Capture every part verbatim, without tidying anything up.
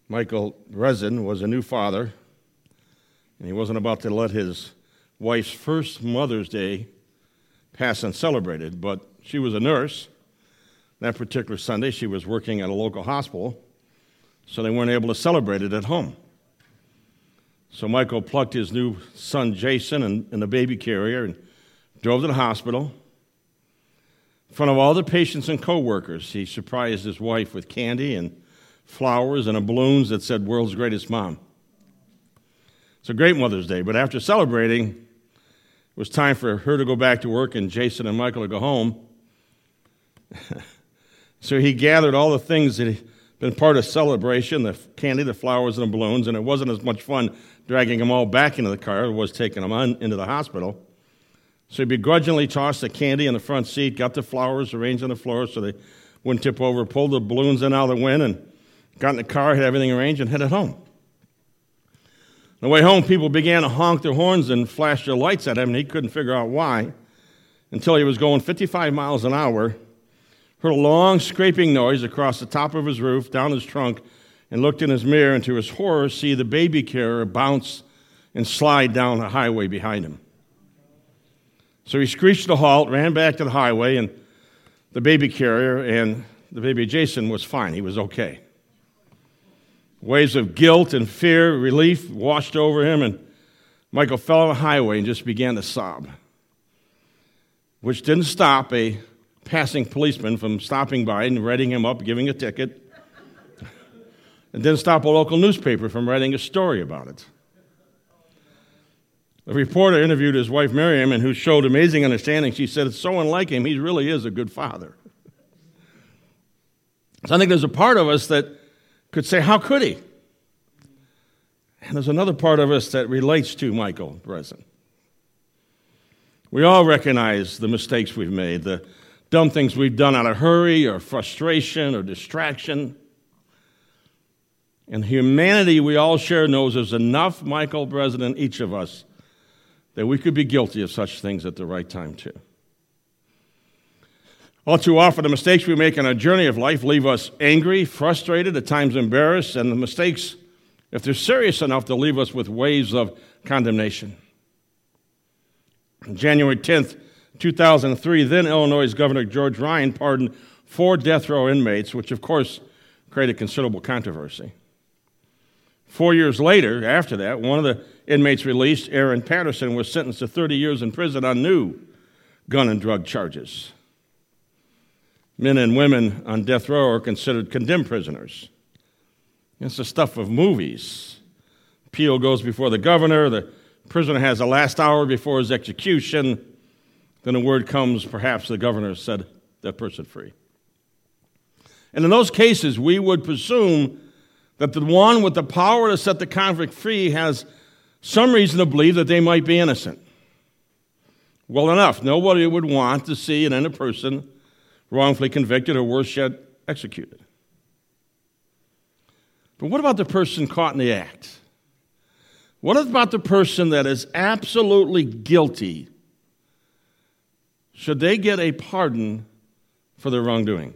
Michael Breslin was a new father, and he wasn't about to let his wife's first Mother's Day pass uncelebrated, but she was a nurse. That particular Sunday, she was working at a local hospital, so they weren't able to celebrate it at home. So Michael plucked his new son, Jason, in, in the baby carrier and drove to the hospital. In front of all the patients and co-workers, he surprised his wife with candy and flowers and balloons that said, "World's Greatest Mom." It's a great Mother's Day, but after celebrating, it was time for her to go back to work and Jason and Michael to go home. So he gathered all the things that had been part of celebration, the candy, the flowers, and the balloons, and it wasn't as much fun dragging them all back into the car as it was taking them on into the hospital. So he begrudgingly tossed the candy in the front seat, got the flowers arranged on the floor so they wouldn't tip over, pulled the balloons in out of the wind, and got in the car, had everything arranged, and headed home. On the way home, people began to honk their horns and flash their lights at him, and he couldn't figure out why, until he was going fifty-five miles an hour, heard a long scraping noise across the top of his roof, down his trunk, and looked in his mirror, and to his horror, see the baby carrier bounce and slide down the highway behind him. So he screeched to a halt, ran back to the highway, and the baby carrier and the baby Jason was fine. He was okay. Waves of guilt and fear, relief washed over him, and Michael fell on the highway and just began to sob, which didn't stop a passing policeman from stopping by and writing him up, giving a ticket. It didn't stop a local newspaper from writing a story about it. The reporter interviewed his wife, Miriam, and who showed amazing understanding. She said, "It's so unlike him, he really is a good father." So I think there's a part of us that could say, how could he? And there's another part of us that relates to Michael Breslin. We all recognize the mistakes we've made, the dumb things we've done out of hurry or frustration or distraction. And humanity we all share knows there's enough Michael Breslin in each of us that we could be guilty of such things at the right time too. All too often, the mistakes we make on our journey of life leave us angry, frustrated, at times embarrassed, and the mistakes, if they're serious enough, they'll leave us with waves of condemnation. On January tenth, two thousand three, then Illinois Governor George Ryan pardoned four death row inmates, which of course created considerable controversy. Four years later, after that, one of the inmates released, Aaron Patterson, was sentenced to thirty years in prison on new gun and drug charges. Men and women on death row are considered condemned prisoners. It's the stuff of movies. Appeal goes before the governor. The prisoner has a last hour before his execution. Then a word comes, perhaps the governor set that person free. And in those cases, we would presume that the one with the power to set the convict free has some reason to believe that they might be innocent. Well enough, nobody would want to see an innocent person wrongfully convicted or worse yet, executed. But what about the person caught in the act? What about the person that is absolutely guilty? Should they get a pardon for their wrongdoing?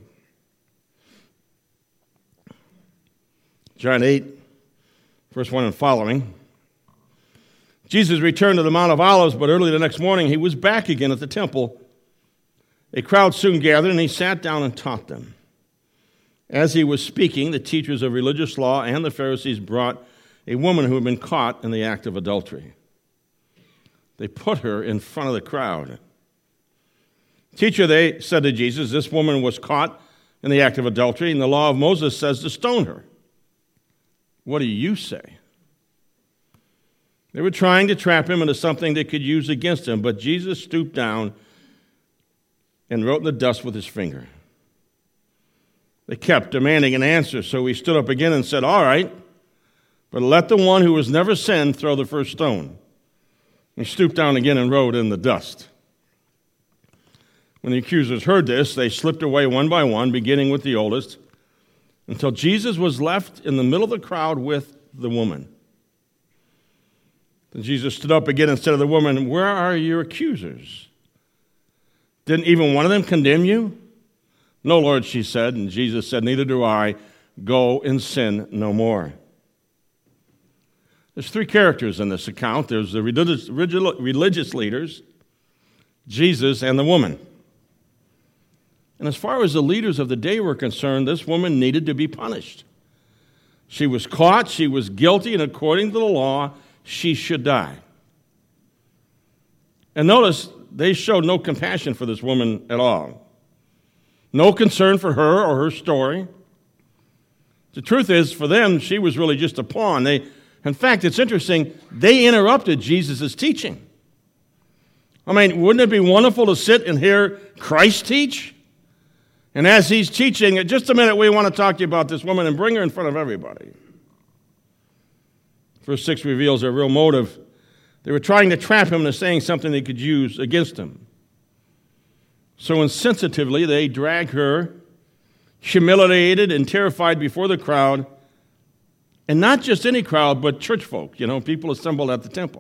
John eight, verse one and following. Jesus returned to the Mount of Olives, but early the next morning he was back again at the temple. A crowd soon gathered, and he sat down and taught them. As he was speaking, the teachers of religious law and the Pharisees brought a woman who had been caught in the act of adultery. They put her in front of the crowd. "Teacher," they said to Jesus, "this woman was caught in the act of adultery, and the law of Moses says to stone her. What do you say?" They were trying to trap him into something they could use against him, but Jesus stooped down and wrote in the dust with his finger. They kept demanding an answer, so he stood up again and said, "All right, but let the one who has never sinned throw the first stone." He stooped down again and wrote in the dust. When the accusers heard this, they slipped away one by one, beginning with the oldest, until Jesus was left in the middle of the crowd with the woman. Then Jesus stood up again and said to the woman, "Where are your accusers? Didn't even one of them condemn you?" "No, Lord," she said, and Jesus said, "Neither do I. go and sin no more. There's three characters in this account. There's the religious, religious leaders, Jesus, and the woman. And as far as the leaders of the day were concerned, this woman needed to be punished. She was caught, she was guilty, and according to the law, she should die. And notice, they showed no compassion for this woman at all. No concern for her or her story. The truth is, for them, she was really just a pawn. They, in fact, it's interesting, they interrupted Jesus' teaching. I mean, wouldn't it be wonderful to sit and hear Christ teach? And as he's teaching, in just a minute, we want to talk to you about this woman and bring her in front of everybody. Verse six reveals their real motive. They were trying to trap him into saying something they could use against him. So insensitively, they drag her, humiliated and terrified before the crowd, and not just any crowd, but church folk, you know, people assembled at the temple.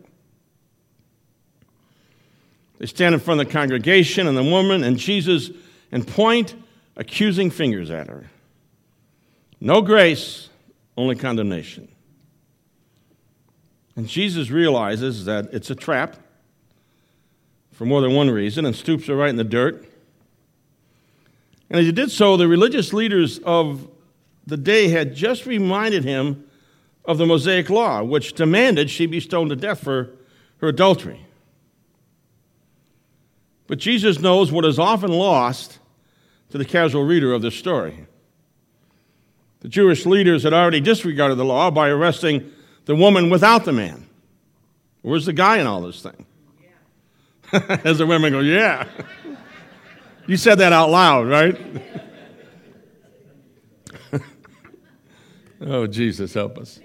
They stand in front of the congregation and the woman and Jesus and point accusing fingers at her. No grace, only condemnation. And Jesus realizes that it's a trap for more than one reason and stoops her right in the dirt. And as he did so, the religious leaders of the day had just reminded him of the Mosaic law, which demanded she be stoned to death for her adultery. But Jesus knows what is often lost to the casual reader of this story. The Jewish leaders had already disregarded the law by arresting the woman without the man. Where's the guy in all this thing? Yeah. As the women go, yeah. You said that out loud, right? Oh, Jesus, help us.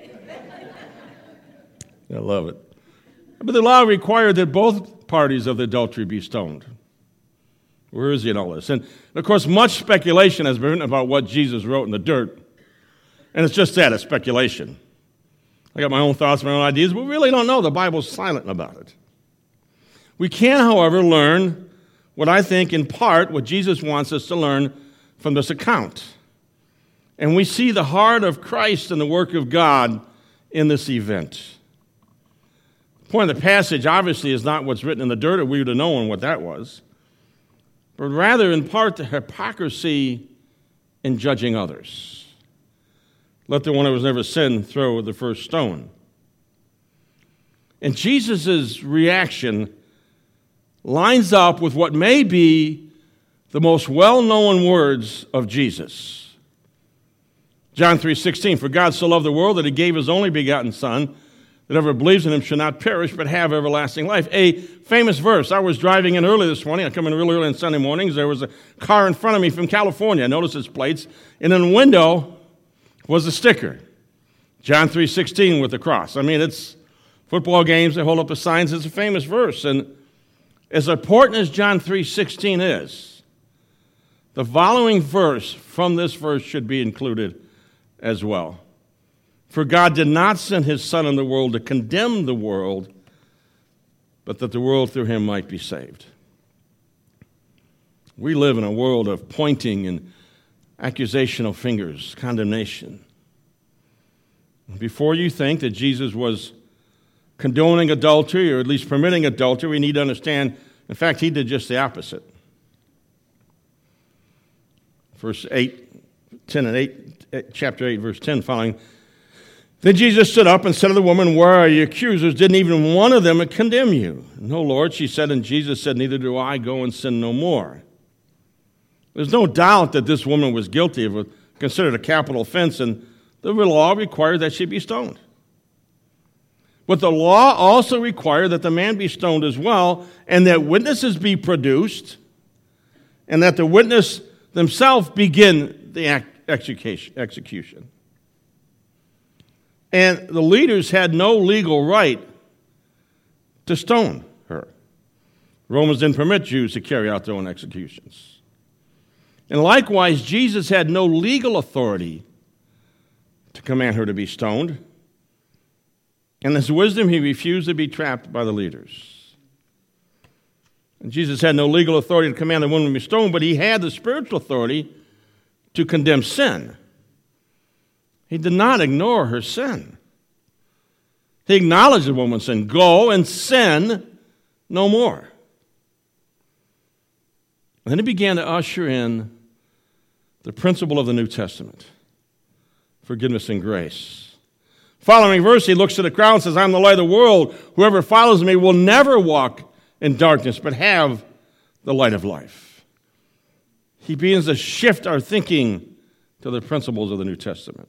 I love it. But the law required that both parties of the adultery be stoned. Where is he in all this? And, of course, much speculation has been written about what Jesus wrote in the dirt. And it's just that, it's speculation. I got my own thoughts, my own ideas, but we really don't know. The Bible's silent about it. We can, however, learn what I think, in part, what Jesus wants us to learn from this account. And we see the heart of Christ and the work of God in this event. The point of the passage, obviously, is not what's written in the dirt, or we would have known what that was, but rather, in part, the hypocrisy in judging others. Let the one who has never sinned throw the first stone. And Jesus' reaction lines up with what may be the most well-known words of Jesus. John three sixteen, for God so loved the world that he gave his only begotten Son, that whoever believes in him should not perish but have everlasting life. A famous verse. I was driving in early this morning. I come in really early on Sunday mornings. There was a car in front of me from California. I noticed its plates. And in the window was a sticker. John three sixteen with the cross. I mean, it's football games. They hold up the signs. It's a famous verse. And as important as John three sixteen is, the following verse from this verse should be included as well. For God did not send his Son in the world to condemn the world, but that the world through him might be saved. We live in a world of pointing and accusational fingers, condemnation. Before you think that Jesus was condoning adultery, or at least permitting adultery, we need to understand, in fact, he did just the opposite. Verse eight, ten and eight, chapter eight, verse ten, following. Then Jesus stood up and said to the woman, where are your accusers? Didn't even one of them condemn you? No, Lord, she said, and Jesus said, neither do I. Go and sin no more. There's no doubt that this woman was guilty of what considered a capital offense, and the law required that she be stoned. But the law also required that the man be stoned as well, and that witnesses be produced, and that the witness themselves begin the execution. And the leaders had no legal right to stone her. Romans didn't permit Jews to carry out their own executions. And likewise, Jesus had no legal authority to command her to be stoned. In his wisdom, he refused to be trapped by the leaders. And Jesus had no legal authority to command the woman to be stoned, but he had the spiritual authority to condemn sin. He did not ignore her sin. He acknowledged the woman's sin. Go and sin no more. And then he began to usher in the principle of the New Testament, forgiveness and grace. Following verse, he looks to the crowd and says, I'm the light of the world. Whoever follows me will never walk in darkness, but have the light of life. He begins to shift our thinking to the principles of the New Testament.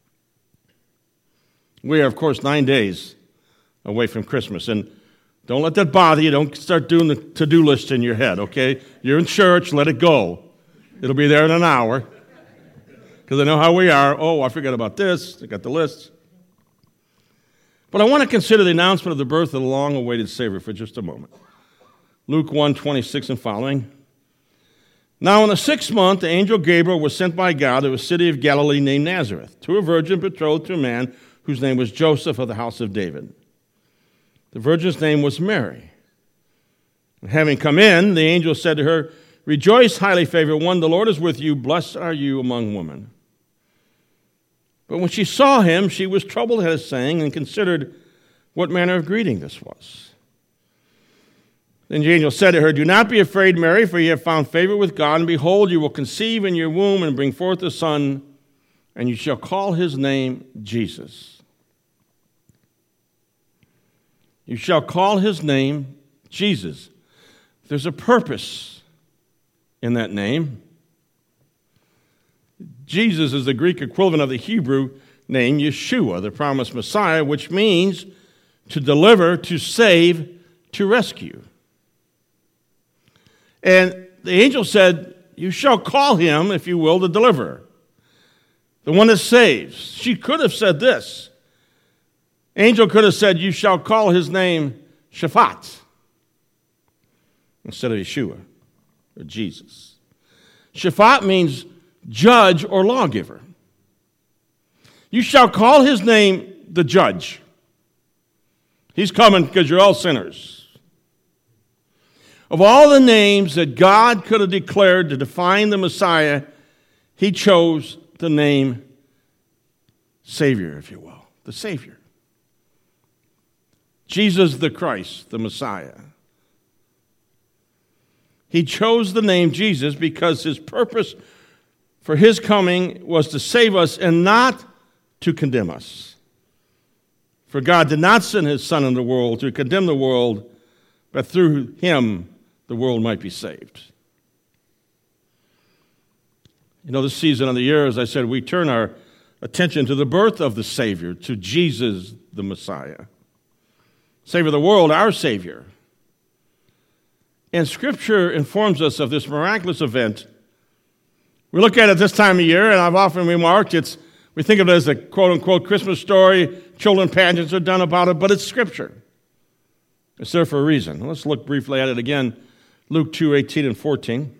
We are, of course, nine days away from Christmas, and don't let that bother you. Don't start doing the to-do list in your head, okay? You're in church, let it go. It'll be there in an hour, because I know how we are. Oh, I forgot about this. I got the list. But I want to consider the announcement of the birth of the long-awaited Savior for just a moment. Luke one, twenty-six and following. Now in the sixth month, the angel Gabriel was sent by God to a city of Galilee named Nazareth, to a virgin betrothed to a man whose name was Joseph of the house of David. The virgin's name was Mary. And having come in, the angel said to her, Rejoice, highly favored one, the Lord is with you. Blessed are you among women. But when she saw him, she was troubled at his saying and considered what manner of greeting this was. Then the angel said to her, Do not be afraid, Mary, for you have found favor with God, and behold, you will conceive in your womb and bring forth a son, and you shall call his name Jesus. You shall call his name Jesus. There's a purpose in that name. Jesus is the Greek equivalent of the Hebrew name Yeshua, the promised Messiah, which means to deliver, to save, to rescue. And the angel said, You shall call him, if you will, the deliverer, the one that saves. She could have said this. Angel could have said, You shall call his name Shaphat, instead of Yeshua or Jesus. Shaphat means judge or lawgiver. You shall call his name the judge. He's coming because you're all sinners. Of all the names that God could have declared to define the Messiah, he chose the name Savior, if you will, the Savior. Jesus the Christ, the Messiah. He chose the name Jesus because his purpose for his coming was to save us and not to condemn us. For God did not send his Son into the world to condemn the world, but through him the world might be saved. You know, this season of the year, as I said, we turn our attention to the birth of the Savior, to Jesus the Messiah. Savior of the world, our Savior. And Scripture informs us of this miraculous event. We look at it this time of year, and I've often remarked, it's we think of it as a quote-unquote Christmas story. Children pageants are done about it, but it's Scripture. It's there for a reason. Let's look briefly at it again. Luke two, eighteen and fourteen.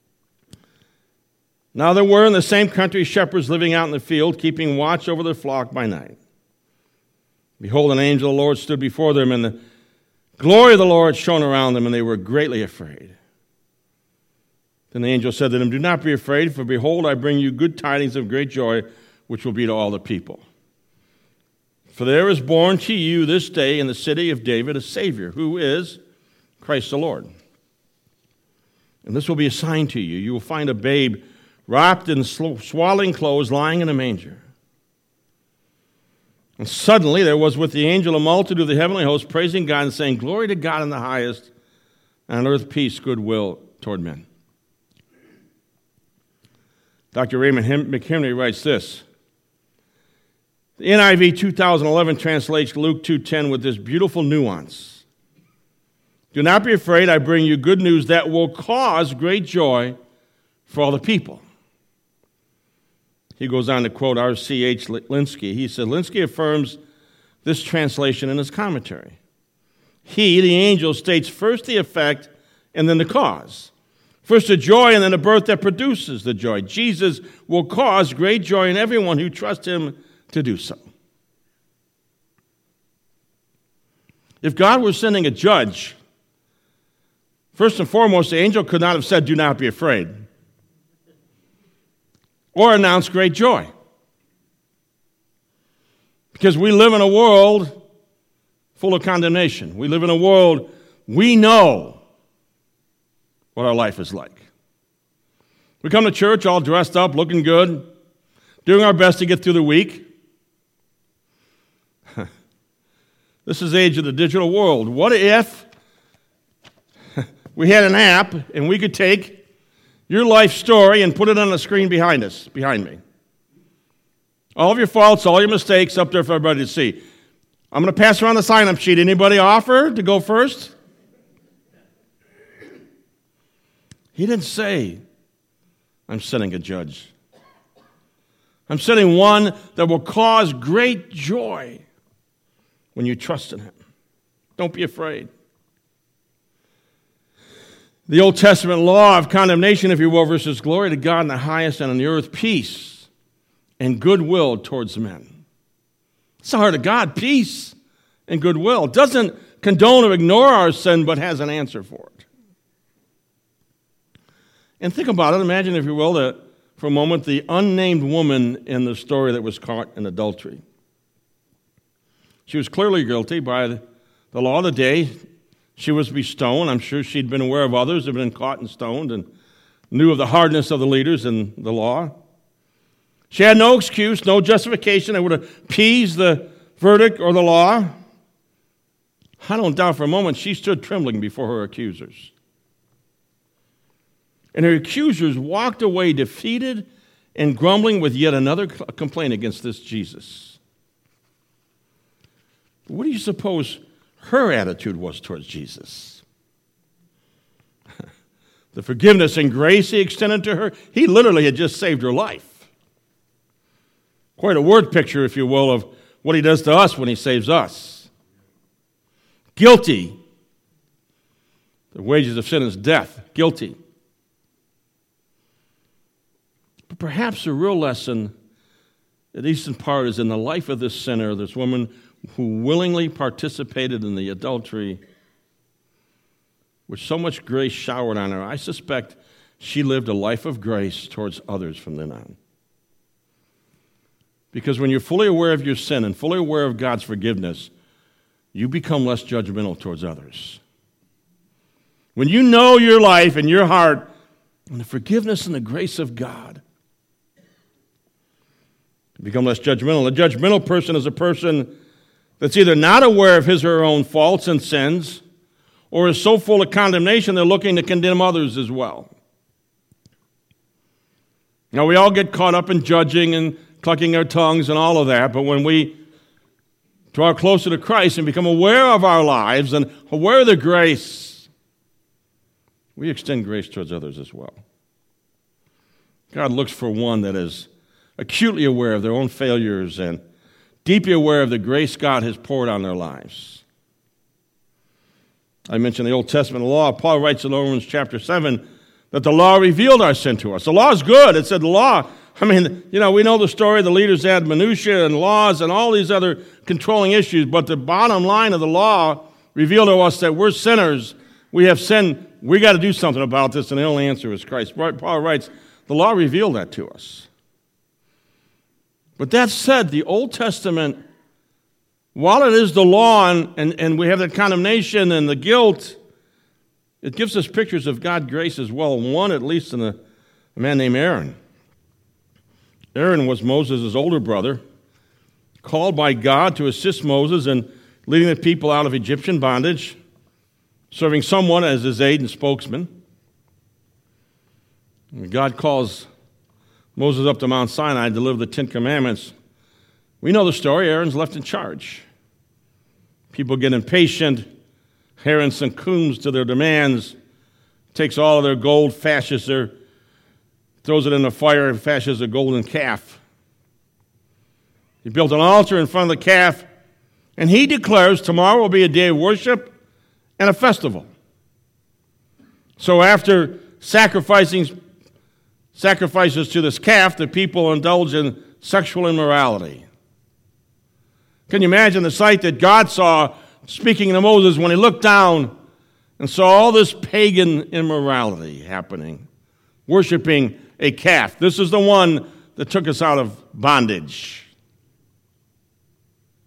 Now there were in the same country shepherds living out in the field, keeping watch over their flock by night. Behold, an angel of the Lord stood before them, and the glory of the Lord shone around them, and they were greatly afraid. Then the angel said to them, Do not be afraid, for behold, I bring you good tidings of great joy, which will be to all the people. For there is born to you this day in the city of David a Savior, who is Christ the Lord. And this will be a sign to you. You will find a babe wrapped in swaddling clothes, lying in a manger. And suddenly there was with the angel a multitude of the heavenly host, praising God and saying, Glory to God in the highest, and on earth peace, goodwill toward men. Doctor Raymond McHenry writes this. The N I V two thousand eleven translates Luke two ten with this beautiful nuance. Do not be afraid, I bring you good news that will cause great joy for all the people. He goes on to quote R C H Linsky. He said, Linsky affirms this translation in his commentary. He, the angel, states first the effect and then the cause. First the joy and then the birth that produces the joy. Jesus will cause great joy in everyone who trusts him to do so. If God were sending a judge, first and foremost, the angel could not have said, Do not be afraid, or announce great joy. Because we live in a world full of condemnation. We live in a world, we know what our life is like. We come to church all dressed up, looking good, doing our best to get through the week. This is the age of the digital world. What if we had an app and we could take your life story and put it on the screen behind us, behind me? All of your faults, all your mistakes up there for everybody to see. I'm going to pass around the sign-up sheet. Anybody offer to go first? He didn't say, I'm setting a judge. I'm setting one that will cause great joy when you trust in him. Don't be afraid. The Old Testament law of condemnation, if you will, versus glory to God in the highest and on the earth, peace and goodwill towards men. It's the heart of God, peace and goodwill. It doesn't condone or ignore our sin, but has an answer for it. And think about it. Imagine, if you will, that for a moment, the unnamed woman in the story that was caught in adultery. She was clearly guilty by the law of the day. She was to be stoned. I'm sure she'd been aware of others who had been caught and stoned and knew of the hardness of the leaders in the law. She had no excuse, no justification that would appease the verdict or the law. I don't doubt for a moment she stood trembling before her accusers. And her accusers walked away defeated and grumbling with yet another complaint against this Jesus. What do you suppose her attitude was towards Jesus? The forgiveness and grace he extended to her, he literally had just saved her life. Quite a word picture, if you will, of what he does to us when he saves us. Guilty. The wages of sin is death. Guilty. But perhaps the real lesson, at least in part, is in the life of this sinner, this woman who willingly participated in the adultery with so much grace showered on her. I suspect she lived a life of grace towards others from then on. Because when you're fully aware of your sin and fully aware of God's forgiveness, you become less judgmental towards others. When you know your life and your heart and the forgiveness and the grace of God, you become less judgmental. A judgmental person is a person that's either not aware of his or her own faults and sins, or is so full of condemnation they're looking to condemn others as well. Now, we all get caught up in judging and clucking our tongues and all of that, but when we draw closer to Christ and become aware of our lives and aware of the grace, we extend grace towards others as well. God looks for one that is acutely aware of their own failures and deeply aware of the grace God has poured on their lives. I mentioned the Old Testament law. Paul writes in Romans chapter seven that the law revealed our sin to us. The law is good. It said the law, I mean, you know, we know the story. The leaders had minutiae and laws and all these other controlling issues, but the bottom line of the law revealed to us that we're sinners. We have sinned. We got to do something about this, and the only answer is Christ. Paul writes, the law revealed that to us. But that said, the Old Testament, while it is the law and, and, and we have the condemnation and the guilt, it gives us pictures of God's grace as well. One, at least, in a, a man named Aaron. Aaron was Moses' older brother, called by God to assist Moses in leading the people out of Egyptian bondage, serving someone as his aide and spokesman. When God calls Moses up to Mount Sinai to deliver the Ten Commandments, we know the story. Aaron's left in charge. People get impatient. Aaron succumbs to their demands, takes all of their gold, fashions their, throws it in the fire, and fashions a golden calf. He built an altar in front of the calf, and he declares tomorrow will be a day of worship and a festival. So after sacrificing sacrifices to this calf, the people indulge in sexual immorality. Can you imagine the sight that God saw speaking to Moses when he looked down and saw all this pagan immorality happening, worshiping a calf? This is the one that took us out of bondage.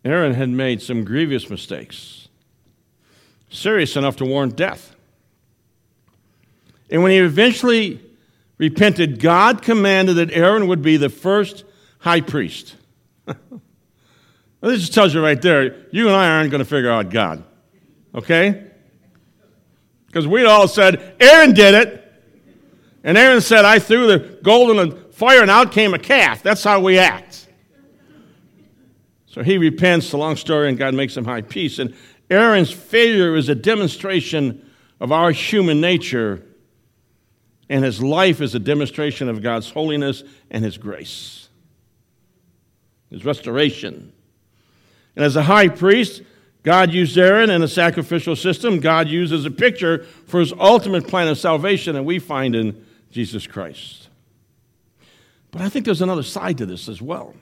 Aaron had made some grievous mistakes, serious enough to warrant death. And when he eventually repented, God commanded that Aaron would be the first high priest. Well, this just tells you right there, you and I aren't going to figure out God. Okay? Because we all said, Aaron did it. And Aaron said, I threw the gold in the fire and out came a calf. That's how we act. So he repents, the long story, and God makes him high priest. And Aaron's failure is a demonstration of our human nature, and his life is a demonstration of God's holiness and his grace, his restoration. And as a high priest, God used Aaron in a sacrificial system. God used as a picture for his ultimate plan of salvation that we find in Jesus Christ. But I think there's another side to this as well.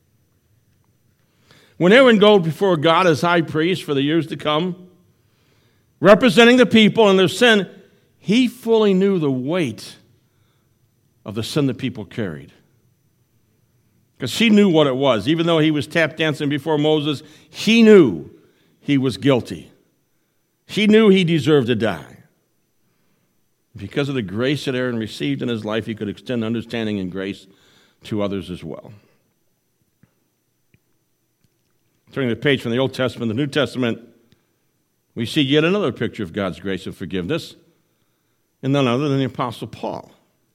When Aaron goes before God as high priest for the years to come, representing the people and their sin, he fully knew the weight of the sin the people carried. Because he knew what it was. Even though he was tap dancing before Moses, he knew he was guilty. He knew he deserved to die. Because of the grace that Aaron received in his life, he could extend understanding and grace to others as well. Turning the page from the Old Testament to the New Testament, we see yet another picture of God's grace and forgiveness, and none other than the Apostle Paul.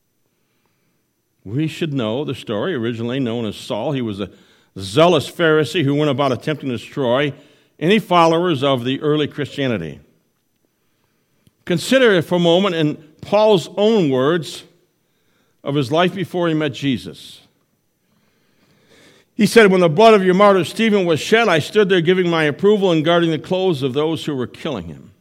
We should know the story, originally known as Saul. He was a zealous Pharisee who went about attempting to destroy any followers of the early Christianity. Consider for a moment in Paul's own words of his life before he met Jesus. He said, when the blood of your martyr Stephen was shed, I stood there giving my approval and guarding the clothes of those who were killing him.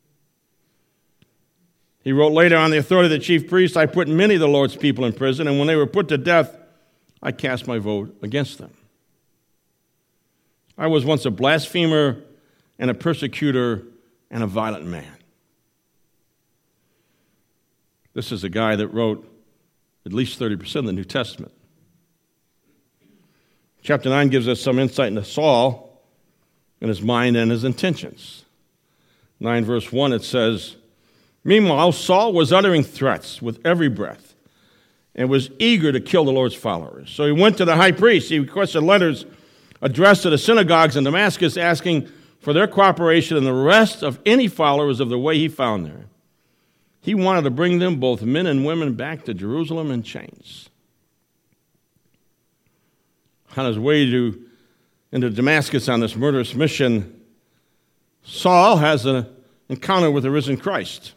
He wrote later, on the authority of the chief priest, I put many of the Lord's people in prison, and when they were put to death, I cast my vote against them. I was once a blasphemer and a persecutor and a violent man. This is a guy that wrote at least thirty percent of the New Testament. Chapter nine gives us some insight into Saul and his mind and his intentions. nine verse one, it says, meanwhile, Saul was uttering threats with every breath and was eager to kill the Lord's followers. So he went to the high priest. He requested letters addressed to the synagogues in Damascus asking for their cooperation and the rest of any followers of the way he found there. He wanted to bring them, both men and women, back to Jerusalem in chains. On his way to, into Damascus on this murderous mission, Saul has an encounter with the risen Christ.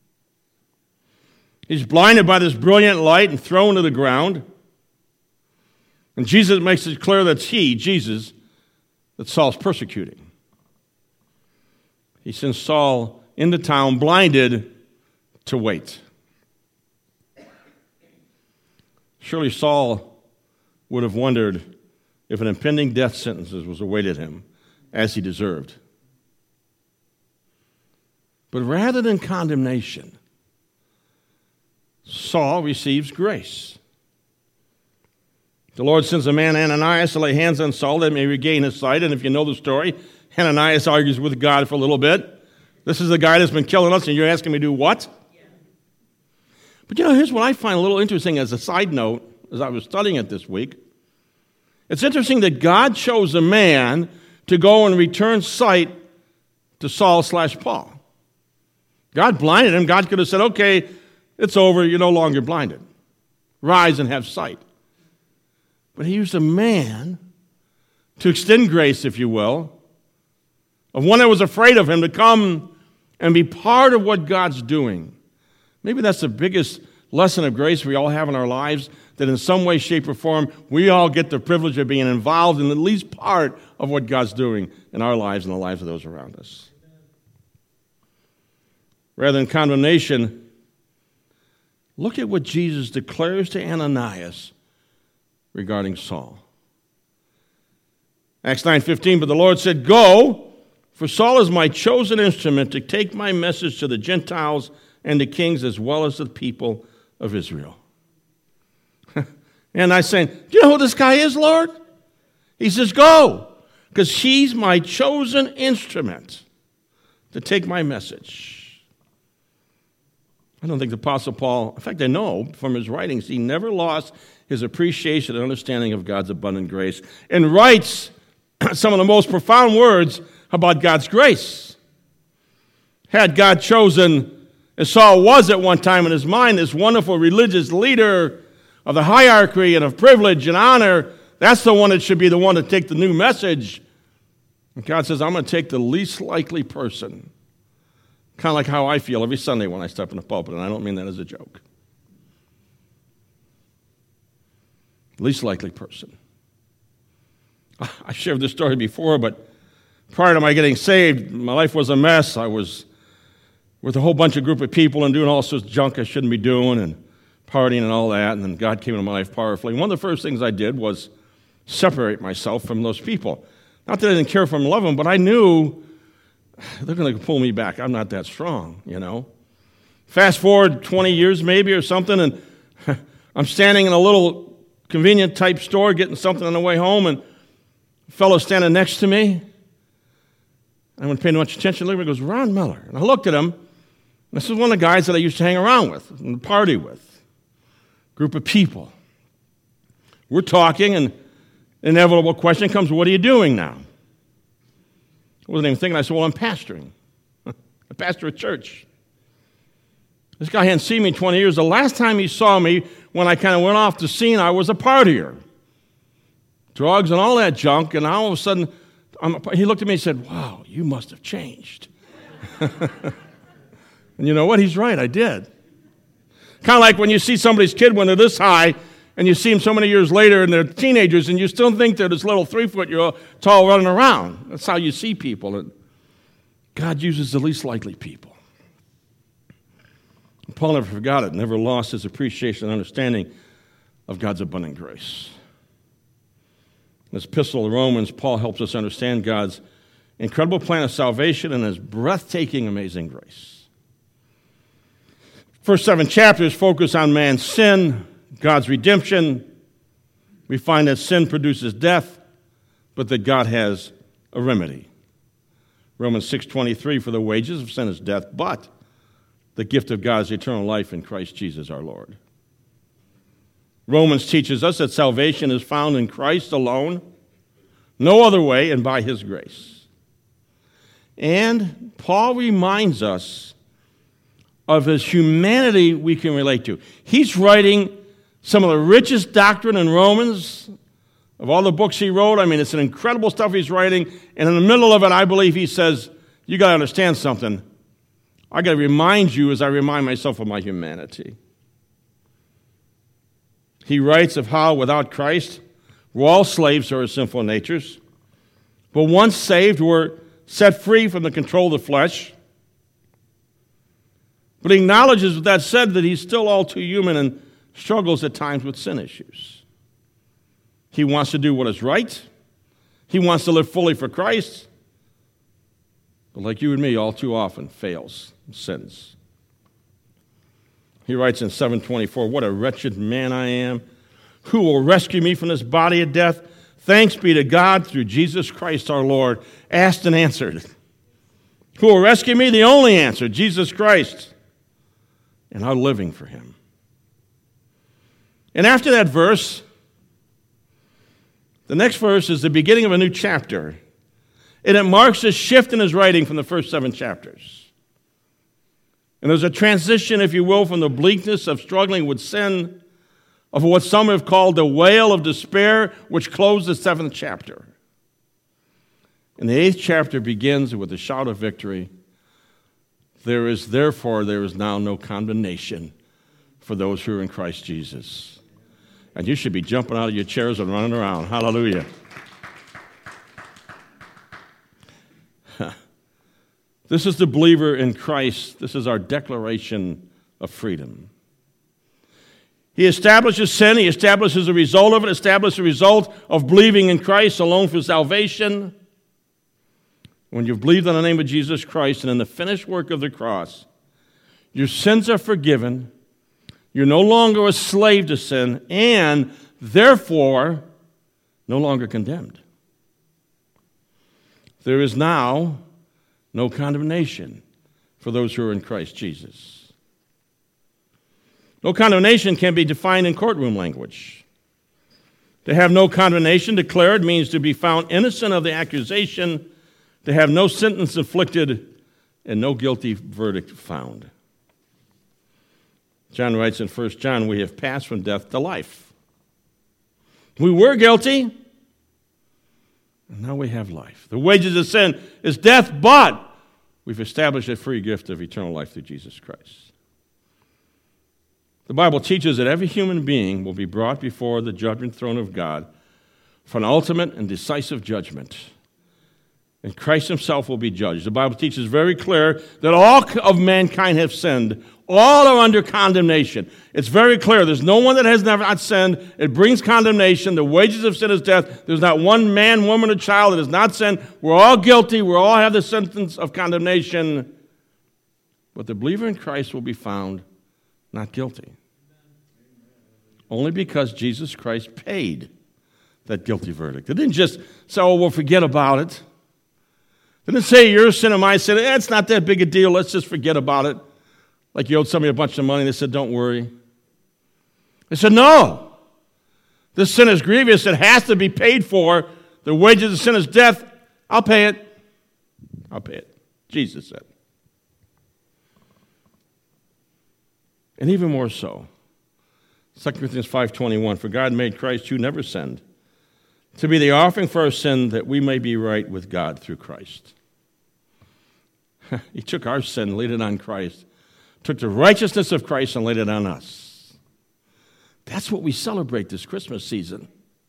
He's blinded by this brilliant light and thrown to the ground. And Jesus makes it clear that it's he, Jesus, that Saul's persecuting. He sends Saul into town blinded to wait. Surely Saul would have wondered if an impending death sentence was awaited him, as he deserved. But rather than condemnation, Saul receives grace. The Lord sends a man, Ananias, to lay hands on Saul that he may regain his sight. And if you know the story, Ananias argues with God for a little bit. This is the guy that's been killing us, and you're asking me to do what? Yeah. But you know, here's what I find a little interesting as a side note, as I was studying it this week. It's interesting that God chose a man to go and return sight to Saul slash Paul. God blinded him. God could have said, okay, it's over. You're no longer blinded. Rise and have sight. But he used a man to extend grace, if you will, of one that was afraid of him to come and be part of what God's doing. Maybe that's the biggest lesson of grace we all have in our lives, that in some way, shape, or form, we all get the privilege of being involved in at least part of what God's doing in our lives and the lives of those around us. Rather than condemnation, look at what Jesus declares to Ananias regarding Saul. Acts nine fifteen, but the Lord said, go, for Saul is my chosen instrument to take my message to the Gentiles and the kings as well as the people of Israel. And I saying, do you know who this guy is, Lord? He says, go. because he's my chosen instrument to take my message. I don't think the Apostle Paul, in fact, I know from his writings, he never lost his appreciation and understanding of God's abundant grace, and writes some of the most profound words about God's grace. Had God chosen, as Saul was at one time in his mind, this wonderful religious leader of the hierarchy and of privilege and honor, that's the one that should be the one to take the new message. And God says, I'm going to take the least likely person. Kind of like how I feel every Sunday when I step in the pulpit, and I don't mean that as a joke. Least likely person. I shared this story before, but prior to my getting saved, my life was a mess. I was with a whole bunch of group of people and doing all sorts of junk I shouldn't be doing and partying and all that, and then God came into my life powerfully. One of the first things I did was separate myself from those people. Not that I didn't care for them and love them, but I knew they're going to pull me back. I'm not that strong, you know. Fast forward twenty years maybe or something, and I'm standing in a little convenient type store getting something on the way home, and a fellow standing next to me. I wasn't paying much attention. He goes, Ron Miller. And I looked at him. This is one of the guys that I used to hang around with and party with. Group of people. We're talking, and the inevitable question comes, what are you doing now? I wasn't even thinking. I said, well, I'm pastoring. I pastor a church. This guy hadn't seen me in twenty years. The last time he saw me, when I kind of went off the scene, I was a partier. Drugs and all that junk, and all of a sudden, I'm, he looked at me and said, wow, you must have changed. And you know what? He's right, I did. Kind of like when you see somebody's kid when they're this high, and you see them so many years later, and they're teenagers, and you still think they're this little three-foot tall running around. That's how you see people. And God uses the least likely people. And Paul never forgot it, never lost his appreciation and understanding of God's abundant grace. In his epistle to Romans, Paul helps us understand God's incredible plan of salvation and his breathtaking, amazing grace. First seven chapters focus on man's sin, God's redemption. We find that sin produces death, but that God has a remedy. Romans six twenty-three, for the wages of sin is death, but the gift of God is eternal life in Christ Jesus our Lord. Romans teaches us that salvation is found in Christ alone, no other way, and by his grace. And Paul reminds us of his humanity we can relate to. He's writing some of the richest doctrine in Romans of all the books he wrote. I mean, it's an incredible stuff he's writing. And in the middle of it, I believe he says, you got to understand something. I got to remind you as I remind myself of my humanity. He writes of how without Christ, we're all slaves to our sinful natures. But once saved, we're set free from the control of the flesh. But he acknowledges, with that said, that he's still all too human and struggles at times with sin issues. He wants to do what is right. He wants to live fully for Christ. But like you and me, all too often fails and sins. He writes in seven twenty-four, what a wretched man I am. Who will rescue me from this body of death? Thanks be to God through Jesus Christ our Lord. Asked and answered. Who will rescue me? The only answer, Jesus Christ. And I'm living for him. And after that verse, the next verse is the beginning of a new chapter. And it marks a shift in his writing from the first seven chapters. And there's a transition, if you will, from the bleakness of struggling with sin, of what some have called the wail of despair, which closed the seventh chapter. And the eighth chapter begins with a shout of victory. There is, therefore, there is now no condemnation for those who are in Christ Jesus. And you should be jumping out of your chairs and running around. Hallelujah. This is the believer in Christ. This is our declaration of freedom. He establishes sin. He establishes the result of it. Establishes the result of believing in Christ alone for salvation. When you've believed on the name of Jesus Christ and in the finished work of the cross, your sins are forgiven. You're no longer a slave to sin, and therefore no longer condemned. There is now no condemnation for those who are in Christ Jesus. No condemnation can be defined in courtroom language. To have no condemnation declared means to be found innocent of the accusation, to have no sentence inflicted, and no guilty verdict found. John writes in First John, we have passed from death to life. We were guilty, and now we have life. The wages of sin is death, but we've established a free gift of eternal life through Jesus Christ. The Bible teaches that every human being will be brought before the judgment throne of God for an ultimate and decisive judgment. And Christ himself will be judged. The Bible teaches very clear that all of mankind have sinned. All are under condemnation. It's very clear. There's no one that has never not sinned. It brings condemnation. The wages of sin is death. There's not one man, woman, or child that has not sinned. We're all guilty. We all have the sentence of condemnation. But the believer in Christ will be found not guilty. Only because Jesus Christ paid that guilty verdict. It didn't just say, oh, we'll forget about it. It didn't say your sin and my sin. Eh, it's not that big a deal. Let's just forget about it. Like you owed somebody a bunch of money. They said, don't worry. They said, no. This sin is grievous. It has to be paid for. The wages of sin is death. I'll pay it. I'll pay it. Jesus said. And even more so, Second Corinthians five twenty-one, for God made Christ who never sinned to be the offering for our sin that we may be right with God through Christ. He took our sin, laid it on Christ, took the righteousness of Christ and laid it on us. That's what we celebrate this Christmas season.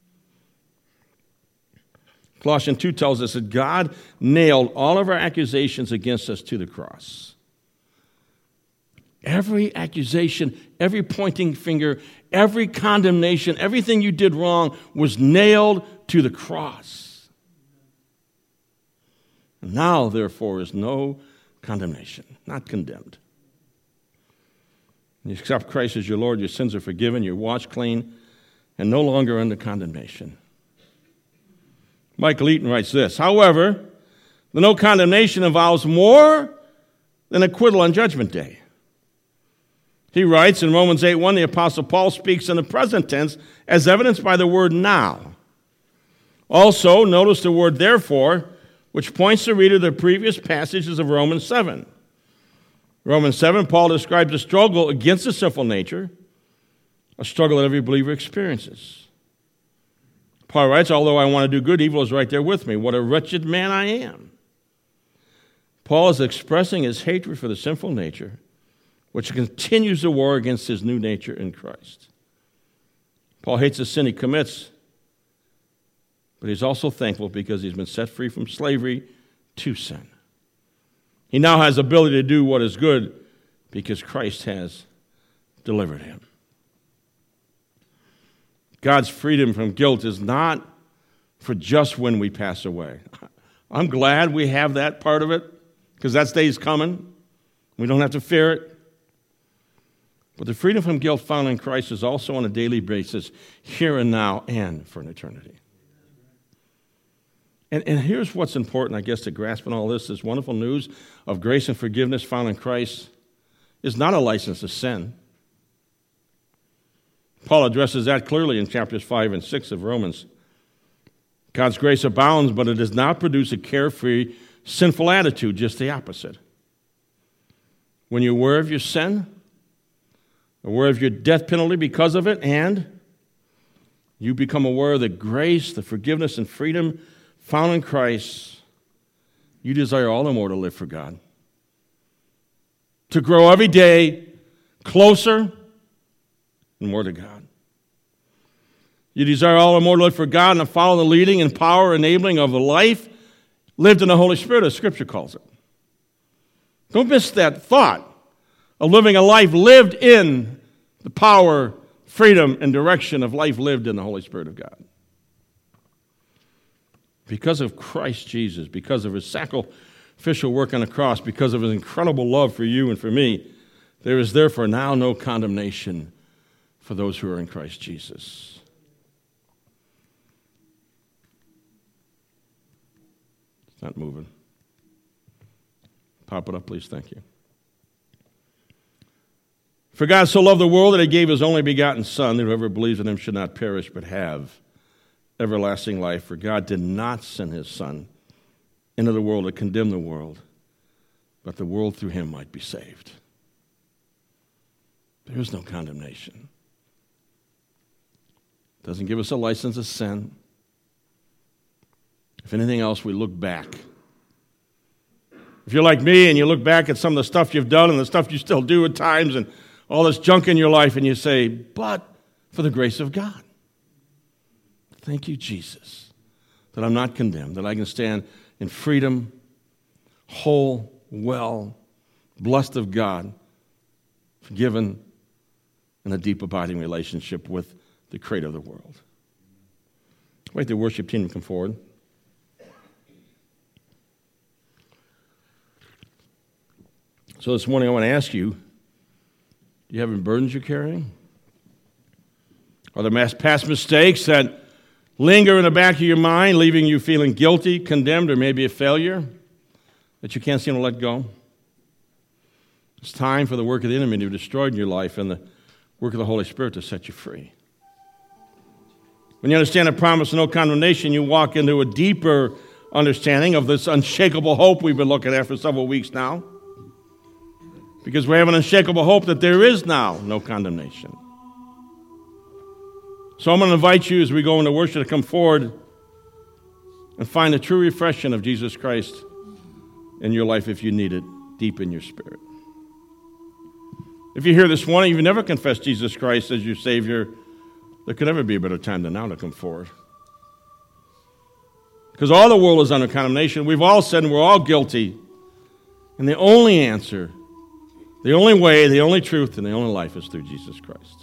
Colossians two tells us that God nailed all of our accusations against us to the cross. Every accusation, every pointing finger, every condemnation, everything you did wrong was nailed to the cross. Now, therefore, is no condemnation, not condemned. When you accept Christ as your Lord, your sins are forgiven, you're washed clean, and no longer under condemnation. Michael Eaton writes this, however, the no condemnation involves more than acquittal on Judgment Day. He writes in Romans eight one, the Apostle Paul speaks in the present tense as evidenced by the word now. Also, notice the word therefore, which points the reader to the previous passages of Romans seven. Romans seven, Paul describes a struggle against the sinful nature, a struggle that every believer experiences. Paul writes, although I want to do good, evil is right there with me. What a wretched man I am. Paul is expressing his hatred for the sinful nature, which continues the war against his new nature in Christ. Paul hates the sin he commits, but he's also thankful because he's been set free from slavery to sin. He now has the ability to do what is good because Christ has delivered him. God's freedom from guilt is not for just when we pass away. I'm glad we have that part of it because that day's coming. We don't have to fear it. But the freedom from guilt found in Christ is also on a daily basis, here and now, and for an eternity. And, and here's what's important, I guess, to grasp in all this. This wonderful news of grace and forgiveness found in Christ is not a license to sin. Paul addresses that clearly in chapters five and six of Romans. God's grace abounds, but it does not produce a carefree, sinful attitude, just the opposite. When you're aware of your sin, aware of your death penalty because of it, and you become aware of the grace, the forgiveness, and freedom found in Christ, you desire all the more to live for God. To grow every day closer and more to God. You desire all the more to live for God and to follow the leading and power enabling of the life lived in the Holy Spirit, as Scripture calls it. Don't miss that thought of living a life lived in the power, freedom, and direction of life lived in the Holy Spirit of God. Because of Christ Jesus, because of his sacrificial work on the cross, because of his incredible love for you and for me, there is therefore now no condemnation for those who are in Christ Jesus. It's not moving. Pop it up, please. Thank you. For God so loved the world that he gave his only begotten Son, that whoever believes in him should not perish but have everlasting life. For God did not send his Son into the world to condemn the world, but the world through him might be saved. There is no condemnation. It doesn't give us a license to sin. If anything else, we look back. If you're like me and you look back at some of the stuff you've done and the stuff you still do at times and all this junk in your life, and you say, but for the grace of God. Thank you, Jesus, that I'm not condemned, that I can stand in freedom, whole, well, blessed of God, forgiven, in a deep, abiding relationship with the Creator of the world. Wait, the worship team to come forward. So this morning I want to ask you, do you have any burdens you're carrying? Are there past mistakes that linger in the back of your mind, leaving you feeling guilty, condemned, or maybe a failure that you can't seem to let go? It's time for the work of the enemy to be destroyed in your life and the work of the Holy Spirit to set you free. When you understand the promise of no condemnation, you walk into a deeper understanding of this unshakable hope we've been looking at for several weeks now. Because we have an unshakable hope that there is now no condemnation. So I'm going to invite you as we go into worship to come forward and find the true refreshing of Jesus Christ in your life if you need it deep in your spirit. If you're here this morning, you've never confessed Jesus Christ as your Savior, there could never be a better time than now to come forward. Because all the world is under condemnation. We've all sinned, we're all guilty. And the only answer, the only way, the only truth, and the only life is through Jesus Christ.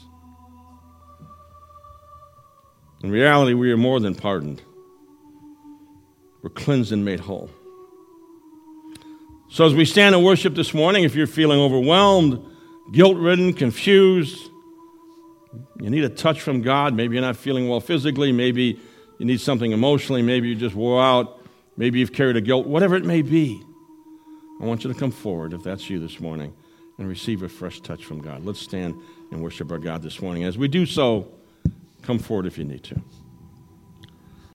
In reality, we are more than pardoned. We're cleansed and made whole. So as we stand and worship this morning, if you're feeling overwhelmed, guilt-ridden, confused, you need a touch from God. Maybe you're not feeling well physically. Maybe you need something emotionally. Maybe you just wore out. Maybe you've carried a guilt. Whatever it may be, I want you to come forward, if that's you this morning, and receive a fresh touch from God. Let's stand and worship our God this morning. As we do so, come forward if you need to.